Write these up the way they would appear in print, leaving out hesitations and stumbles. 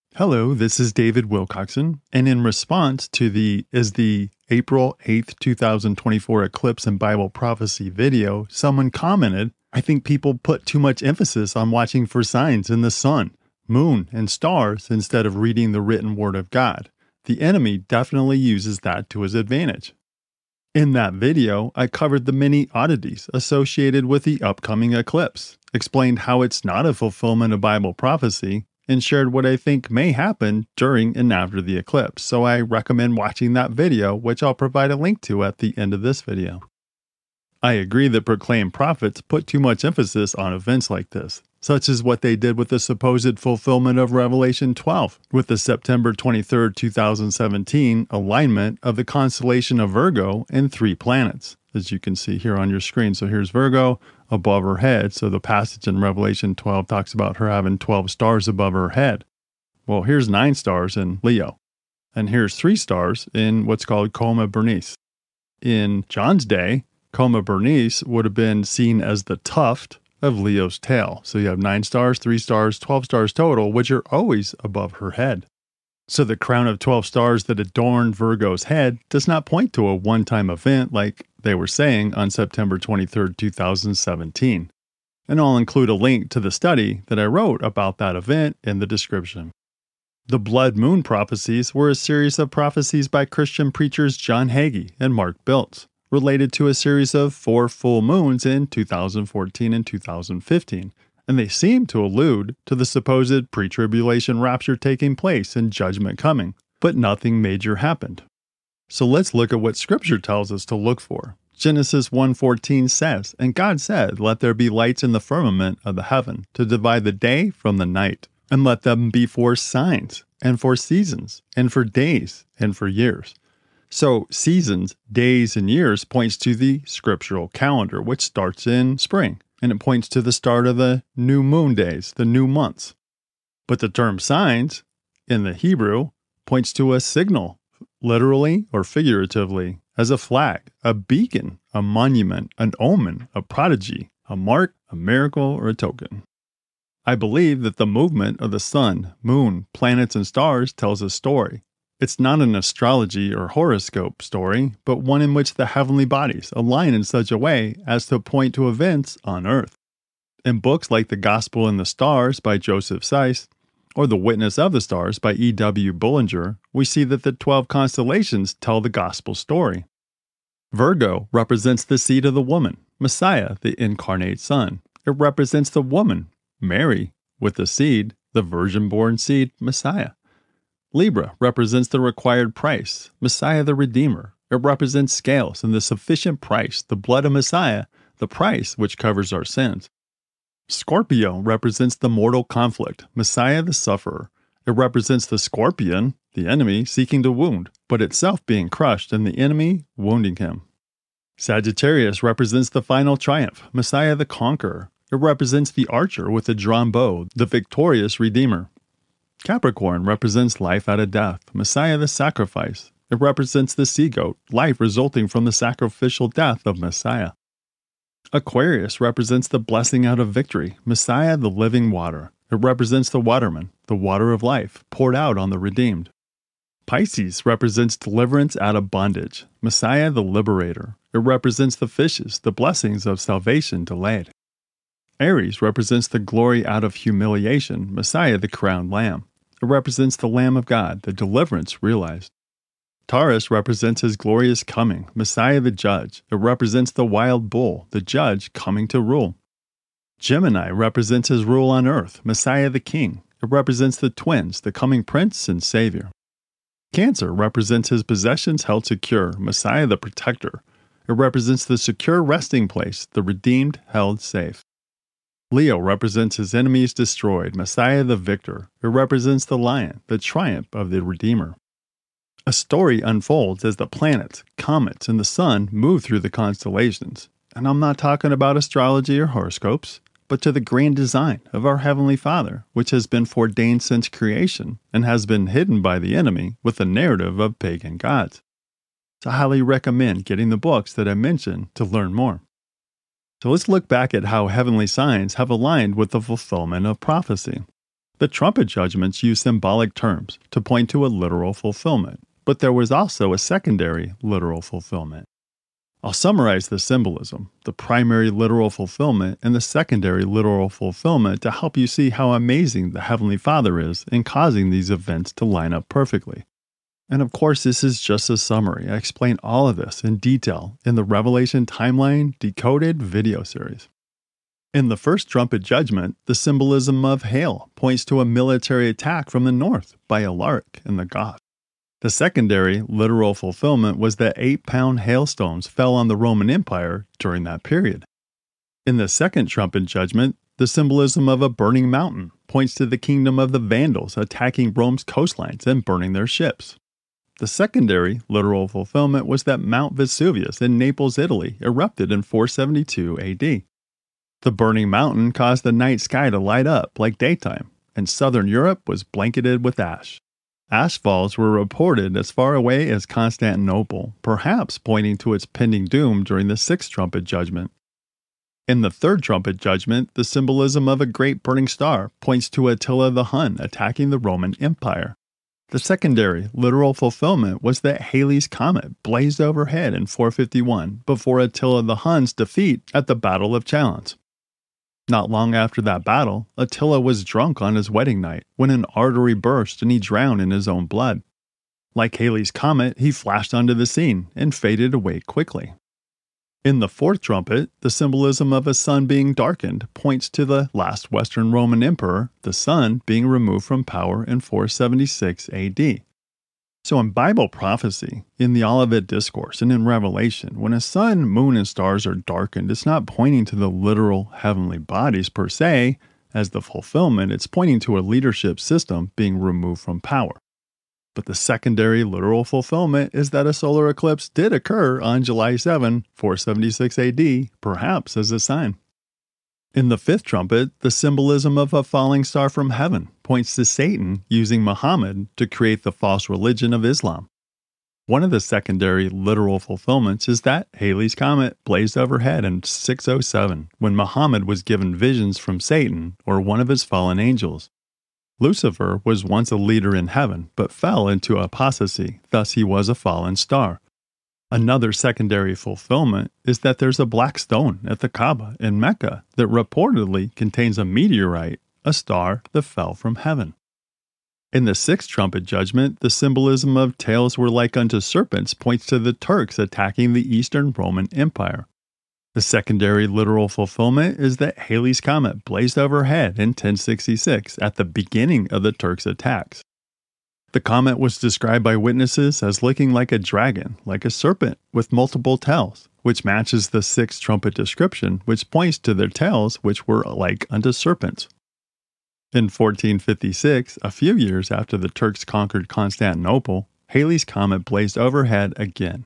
Hello, this is David Wilcoxon, and in response to the April 8th, 2024 eclipse and Bible prophecy video, someone commented, I think people put too much emphasis on watching for signs in the sun, moon, and stars instead of reading the written word of God. The enemy definitely uses that to his advantage. In that video, I covered the many oddities associated with the upcoming eclipse, explained how it's not a fulfillment of Bible prophecy, and shared what I think may happen during and after the eclipse, so I recommend watching that video, which I'll provide a link to at the end of this video. I agree that proclaimed prophets put too much emphasis on events like this, such as what they did with the supposed fulfillment of Revelation 12, with the September 23, 2017 alignment of the constellation of Virgo and 3 planets, as you can see here on your screen. So here's Virgo above her head. So the passage in Revelation 12 talks about her having 12 stars above her head. Well, here's 9 stars in Leo. And here's 3 stars in what's called Coma Berenice. In John's day, Coma Berenice would have been seen as the tuft of Leo's tail. So you have 9 stars, 3 stars, 12 stars total, which are always above her head. So the crown of 12 stars that adorned Virgo's head does not point to a one-time event like they were saying on September 23, 2017. And I'll include a link to the study that I wrote about that event in the description. The blood moon prophecies were a series of prophecies by Christian preachers John Hagee and Mark Biltz, related to a series of 4 full moons in 2014 and 2015, and they seem to allude to the supposed pre-tribulation rapture taking place and judgment coming, but nothing major happened. So let's look at what Scripture tells us to look for. Genesis 1:14 says, And God said, Let there be lights in the firmament of the heaven, to divide the day from the night, and let them be for signs, and for seasons, and for days, and for years. So seasons, days, and years points to the scriptural calendar, which starts in spring, and it points to the start of the new moon days, the new months. But the term signs, in the Hebrew, points to a signal, literally or figuratively, as a flag, a beacon, a monument, an omen, a prodigy, a mark, a miracle, or a token. I believe that the movement of the sun, moon, planets, and stars tells a story. It's not an astrology or horoscope story, but one in which the heavenly bodies align in such a way as to point to events on Earth. In books like The Gospel in the Stars by Joseph Seiss, or The Witness of the Stars by E.W. Bullinger, we see that the 12 constellations tell the gospel story. Virgo represents the seed of the woman, Messiah, the incarnate Son. It represents the woman, Mary, with the seed, the virgin-born seed, Messiah. Libra represents the required price, Messiah the Redeemer. It represents scales and the sufficient price, the blood of Messiah, the price which covers our sins. Scorpio represents the mortal conflict, Messiah the Sufferer. It represents the scorpion, the enemy, seeking to wound, but itself being crushed and the enemy wounding him. Sagittarius represents the final triumph, Messiah the Conqueror. It represents the archer with the drawn bow, the victorious Redeemer. Capricorn represents life out of death, Messiah the sacrifice. It represents the sea-goat, life resulting from the sacrificial death of Messiah. Aquarius represents the blessing out of victory, Messiah the living water. It represents the waterman, the water of life, poured out on the redeemed. Pisces represents deliverance out of bondage, Messiah the liberator. It represents the fishes, the blessings of salvation delayed. Aries represents the glory out of humiliation, Messiah the crowned lamb. It represents the Lamb of God, the deliverance realized. Taurus represents his glorious coming, Messiah the judge. It represents the wild bull, the judge coming to rule. Gemini represents his rule on earth, Messiah the king. It represents the twins, the coming prince and savior. Cancer represents his possessions held secure, Messiah the protector. It represents the secure resting place, the redeemed held safe. Leo represents his enemies destroyed, Messiah the victor. It represents the lion, the triumph of the Redeemer. A story unfolds as the planets, comets, and the sun move through the constellations. And I'm not talking about astrology or horoscopes, but to the grand design of our Heavenly Father, which has been foreordained since creation and has been hidden by the enemy with the narrative of pagan gods. So I highly recommend getting the books that I mentioned to learn more. So let's look back at how heavenly signs have aligned with the fulfillment of prophecy. The trumpet judgments use symbolic terms to point to a literal fulfillment, but there was also a secondary literal fulfillment. I'll summarize the symbolism, the primary literal fulfillment and the secondary literal fulfillment to help you see how amazing the Heavenly Father is in causing these events to line up perfectly. And of course, this is just a summary. I explain all of this in detail in the Revelation Timeline Decoded video series. In the first trumpet judgment, the symbolism of hail points to a military attack from the north by Alaric and the Goths. The secondary literal fulfillment was that 8-pound hailstones fell on the Roman Empire during that period. In the second trumpet judgment, the symbolism of a burning mountain points to the kingdom of the Vandals attacking Rome's coastlines and burning their ships. The secondary literal fulfillment was that Mount Vesuvius in Naples, Italy, erupted in 472 AD. The burning mountain caused the night sky to light up like daytime, and southern Europe was blanketed with ash. Ash falls were reported as far away as Constantinople, perhaps pointing to its pending doom during the sixth trumpet judgment. In the third trumpet judgment, the symbolism of a great burning star points to Attila the Hun attacking the Roman Empire. The secondary literal fulfillment was that Halley's Comet blazed overhead in 451 before Attila the Hun's defeat at the Battle of Chalons. Not long after that battle, Attila was drunk on his wedding night when an artery burst and he drowned in his own blood. Like Halley's Comet, he flashed onto the scene and faded away quickly. In the fourth trumpet, the symbolism of a sun being darkened points to the last Western Roman emperor, the sun, being removed from power in 476 AD. So in Bible prophecy, in the Olivet Discourse, and in Revelation, when a sun, moon, and stars are darkened, it's not pointing to the literal heavenly bodies per se as the fulfillment, it's pointing to a leadership system being removed from power. But the secondary literal fulfillment is that a solar eclipse did occur on July 7, 476 AD, perhaps as a sign. In the fifth trumpet, the symbolism of a falling star from heaven points to Satan using Muhammad to create the false religion of Islam. One of the secondary literal fulfillments is that Halley's Comet blazed overhead in 607 when Muhammad was given visions from Satan or one of his fallen angels. Lucifer was once a leader in heaven but fell into apostasy, thus he was a fallen star. Another secondary fulfillment is that there's a black stone at the Kaaba in Mecca that reportedly contains a meteorite, a star that fell from heaven. In the sixth trumpet judgment, the symbolism of tails were like unto serpents points to the Turks attacking the Eastern Roman Empire. The secondary literal fulfillment is that Halley's Comet blazed overhead in 1066 at the beginning of the Turks' attacks. The comet was described by witnesses as looking like a dragon, like a serpent, with multiple tails, which matches the sixth trumpet description, which points to their tails, which were like unto serpents. In 1456, a few years after the Turks conquered Constantinople, Halley's Comet blazed overhead again.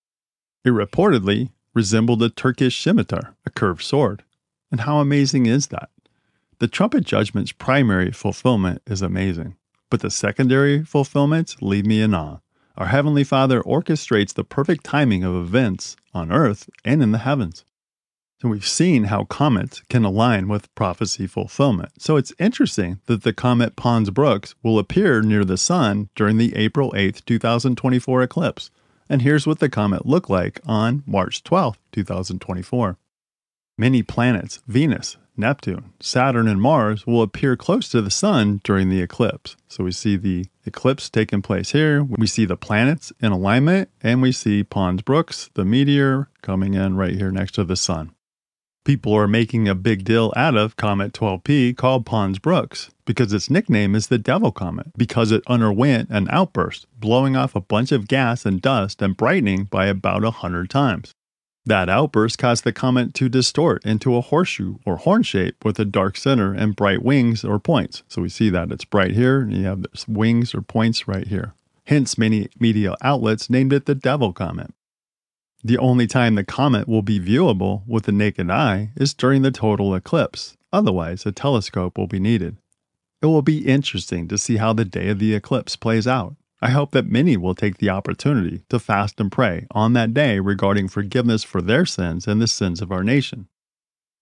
It reportedly resembled a Turkish scimitar, a curved sword. And how amazing is that? The trumpet judgment's primary fulfillment is amazing. But the secondary fulfillments leave me in awe. Our Heavenly Father orchestrates the perfect timing of events on earth and in the heavens. So we've seen how comets can align with prophecy fulfillment. So it's interesting that the comet Pons Brooks will appear near the sun during the April 8th, 2024 eclipse. And here's what the comet looked like on March 12th, 2024. Many planets, Venus, Neptune, Saturn, and Mars will appear close to the sun during the eclipse. So we see the eclipse taking place here. We see the planets in alignment, and we see Pons Brooks, the meteor, coming in right here next to the sun. People are making a big deal out of Comet 12P called Pons Brooks because its nickname is the Devil Comet because it underwent an outburst, blowing off a bunch of gas and dust and brightening by about 100 times. That outburst caused the comet to distort into a horseshoe or horn shape with a dark center and bright wings or points. So we see that it's bright here and you have wings or points right here. Hence, many media outlets named it the Devil Comet. The only time the comet will be viewable with the naked eye is during the total eclipse. Otherwise, a telescope will be needed. It will be interesting to see how the day of the eclipse plays out. I hope that many will take the opportunity to fast and pray on that day regarding forgiveness for their sins and the sins of our nation.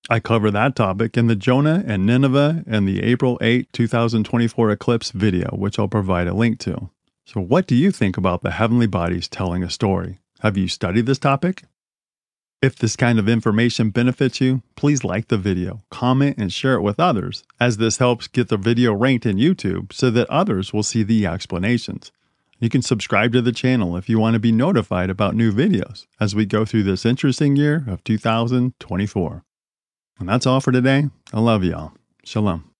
I cover that topic in the Jonah and Nineveh and the April 8, 2024 eclipse video, which I'll provide a link to. So what do you think about the heavenly bodies telling a story? Have you studied this topic? If this kind of information benefits you, please like the video, comment, and share it with others, as this helps get the video ranked in YouTube so that others will see the explanations. You can subscribe to the channel if you want to be notified about new videos as we go through this interesting year of 2024. And that's all for today. I love y'all. Shalom.